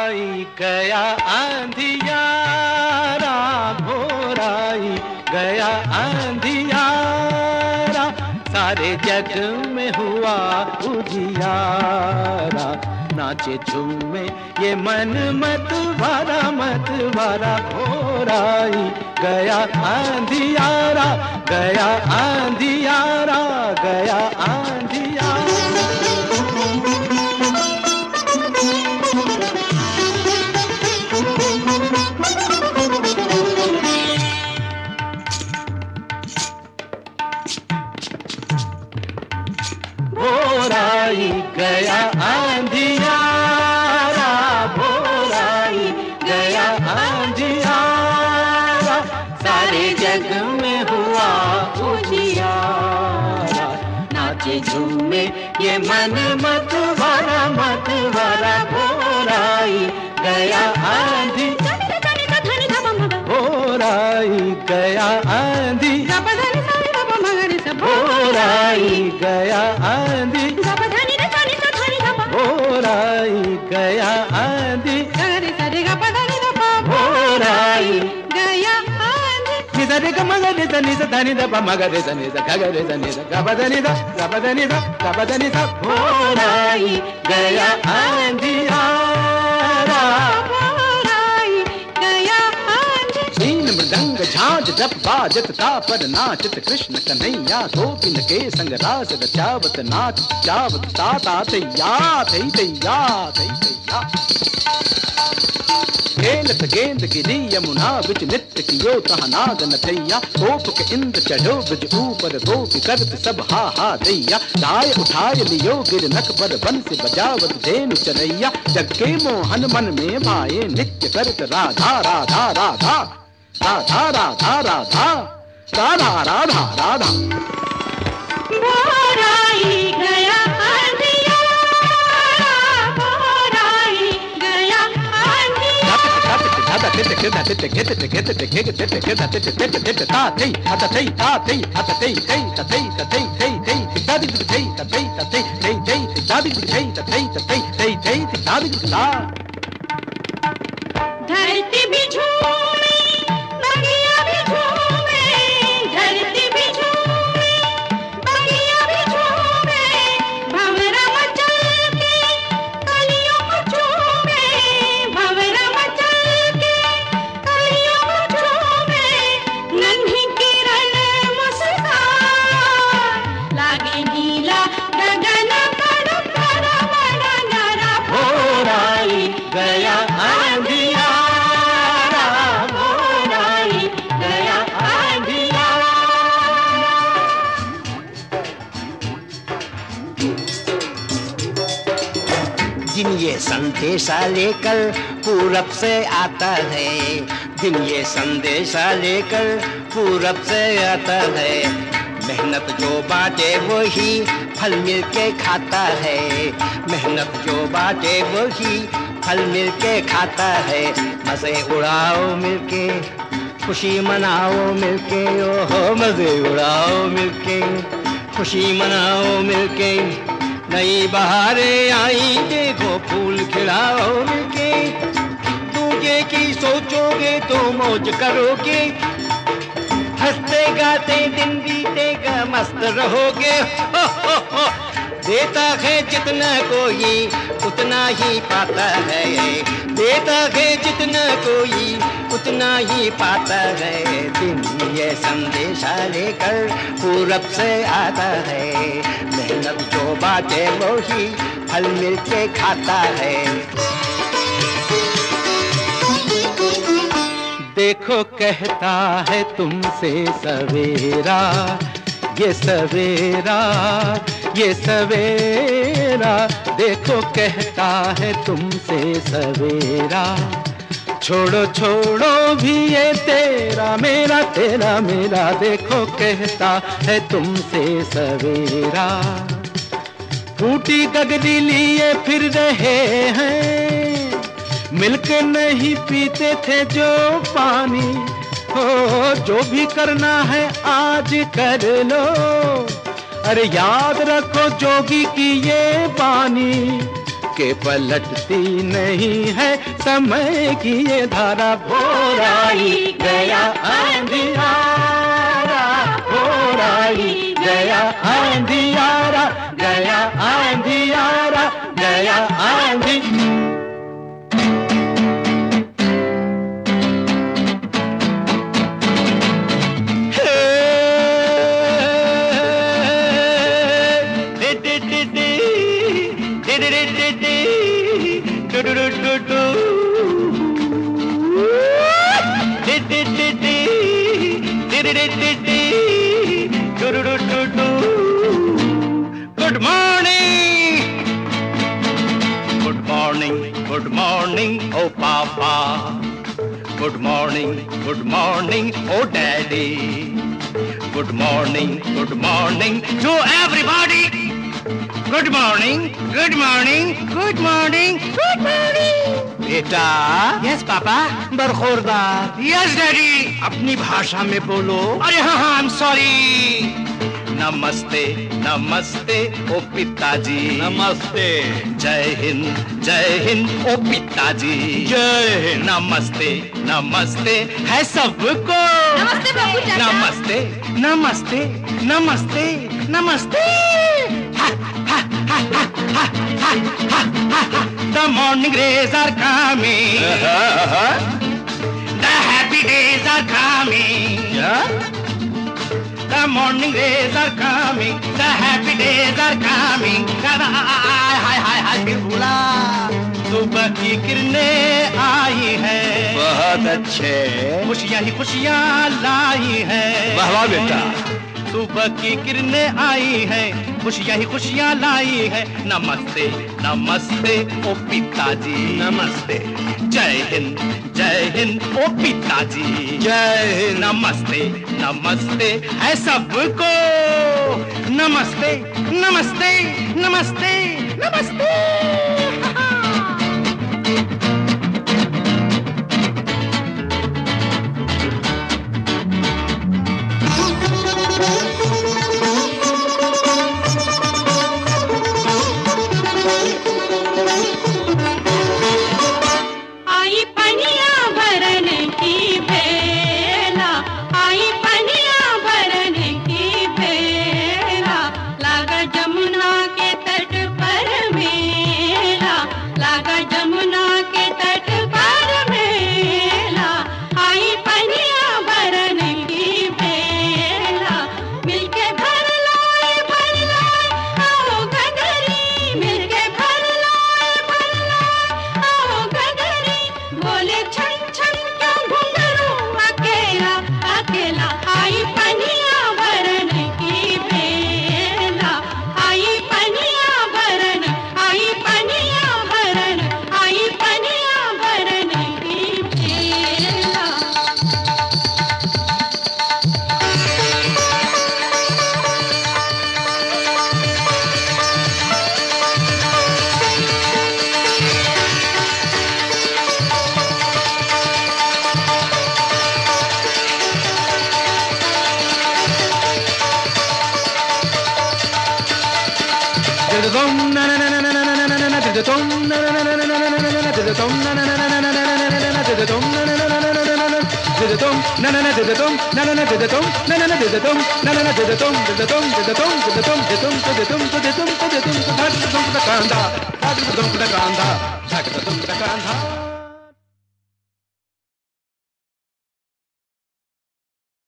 आई गया अंधियारा, भोराई गया अंधियारा, सारे जग में हुआ उजियारा। नाचे झूमे ये मन मत भरा, भोराई गया अंधियारा, गया अंधियारा, गया अंधियारा। भोराई गया अंधियारा, भोराई गया अंधियारा, सारे जग में हुआ उजियारा। नाचे झूमे ये मन मत भरा, भोराई गया अंधी, भोराई गया अंधी, भोराई गया अंधी, भोराई गया अंधी, भोराई गया अंधी। निधरे ग मगरे ध निध धनि ध प मगरे ध निध गगरे ध निध गबधनि ध गबधनि ध गबधनि ध, भोराई गया अंधियारा, भोराई गया अंधी। तीन मृदंग झांझ जप बाजत तापर नाचत कृष्ण कन्हैया, गोपिन के संग रास रचावत नाच चावत ताता तैया तैया तैया। खेलत गेंद गिरी यमुना बिच नित्य कियो तह नाग नथैया, गोप के इंद्र चढ़ो ब्रज ऊपर गोपी करत सब हा हा दैया। दाय उठाय लियो गिर नख पर बंसी बजावत धेनु चरैया, जग के मोहन मन में भाए नित्य करत राधा राधा राधा, राधा राधा राधा, राधा राधा राधा। भोराई गया अंधियारा, भोराई गया धरती भी झूमे, बगिया भी झूमे, धरती भी झूमे, बगिया भी झूमे, भंवरा मचल के कलियों को झूमे, भंवरा मचल के कलियों को झूमे। नन्ही किरण मुस्कान, लागे नीला गगन बड़ा बड़ा बड़ा न्यारा। भोराई गया अंधियारा, भोराई गया अंधियारा। दिन ये संदेशा लेकर पूरब से आता है, दिन ये संदेशा लेकर पूरब से आता है। मेहनत जो बांटे वही फल मिल के खाता है, मेहनत जो बांटे वही फल मिल के खाता है। मजे उड़ाओ मिलके, खुशी मनाओ मिलके, ओहो मजे उड़ाओ मिलके, खुशी मनाओ मिलके। नई बहारें आई देखो फूल खिलाओ मिलके, दूजे की सोचोगे तो मौज करोगे, हंसते गाते दिन बीतेगा मस्त रहोगे। हो हो। देता है जितना कोई उतना ही पाता है, देता है जितना कोई उतना ही पाता है। दिन ये संदेशा लेकर पूरब से आता है, मेहनत जो बाटे वो ही फल मिल के खाता है। देखो कहता है तुमसे सवेरा, ये सवेरा, ये सवेरा, देखो कहता है तुमसे सवेरा। छोड़ो छोड़ो भी ये तेरा मेरा, तेरा मेरा, देखो कहता है तुमसे सवेरा। फूटी गगरी लिए फिर रहे हैं, मिलकर नहीं पीते थे जो पानी। हो जो भी करना है आज कर लो, अरे याद रखो जोगी की ये बानी। के पलटती नहीं है समय की ये धारा। भोर आई गया अंधियारा, भोर आई गया अंधियारा, गया अंधियारा, गया आंधी। Good morning, good morning, good morning, oh Papa. Good morning, oh Daddy. Good morning to everybody. Good morning, good morning, good morning, good morning. बेटा। Yes, पापा। बरखोरदार। Yes, Daddy. अपनी भाषा में बोलो। अरे हाँ, I'm sorry. नमस्ते नमस्ते ओ पिताजी। नमस्ते। जय हिंद ओ पिताजी। जय हिंद। नमस्ते नमस्ते है सबको। नमस्ते बाबू चाचा। नमस्ते नमस्ते नमस्ते नमस्ते। The morning rays are coming. The happy days are coming. The morning rays are coming. The happy days are coming. हाय फिर बोला। सुबह की किरणें आई है। बहुत अच्छे। खुशियाँ ही खुशियाँ लाई है। वाह वाह बेटा। सुबह की किरणें आई है, खुशियाँ ही खुशियाँ लाई है। नमस्ते नमस्ते ओ पिताजी। नमस्ते। जय हिंद ओ पिताजी। जय हिंद। नमस्ते नमस्ते है सबको। नमस्ते नमस्ते नमस्ते नमस्ते। आई पनिया भरन की बेला, आई पनिया भरन की बेला, लागा जमुना के तट पर मेला, लागा जमुना के तट पर मेला। आई पनिया भरन की बेला, मिलके भर लाए आओ गगरी, मिलके भर लाए आओ गगरी। बोले छन छन क्यों घुंघरू अकेला अकेला। आई पनिया भरन की बेला, आई पनिया भरन, आई पनिया भरन, आई पनिया भरन की बेला। Kanda